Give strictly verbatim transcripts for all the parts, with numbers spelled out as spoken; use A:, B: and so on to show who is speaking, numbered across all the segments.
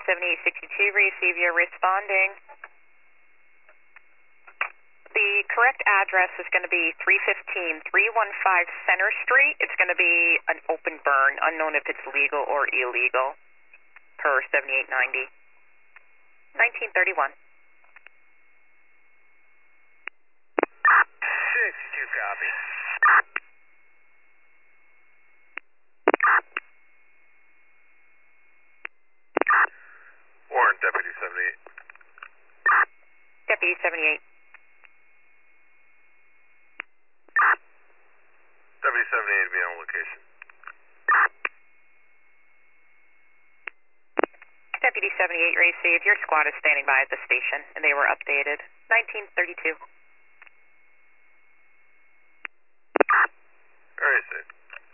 A: seventy-eight sixty-two, receive your responding. The correct address is going to be three fifteen, three fifteen Center Street. It's going to be an open burn, unknown if it's legal or illegal, per seventy-eight ninety. nineteen thirty-one.
B: sixty-two, copy. Warren, Deputy seventy-eight.
A: Deputy seventy-eight.
B: Deputy seventy-eight to be on location.
A: Deputy seventy-eight, received. Your squad is standing by at the station, and they were updated. nineteen thirty-two.
B: Very safe.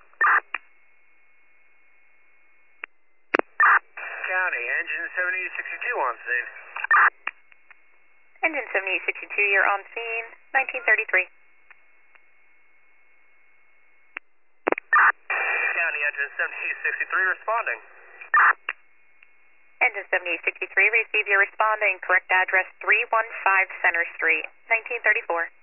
B: County, engine seventy-eight sixty-two on scene.
A: Engine seventy-eight sixty-two, you're on scene. nineteen thirty-three.
B: County, engine seventy-eight sixty-three responding.
A: Engine seventy-eight sixty-three, receive your responding. Correct address three fifteen Center Street, nineteen thirty-four.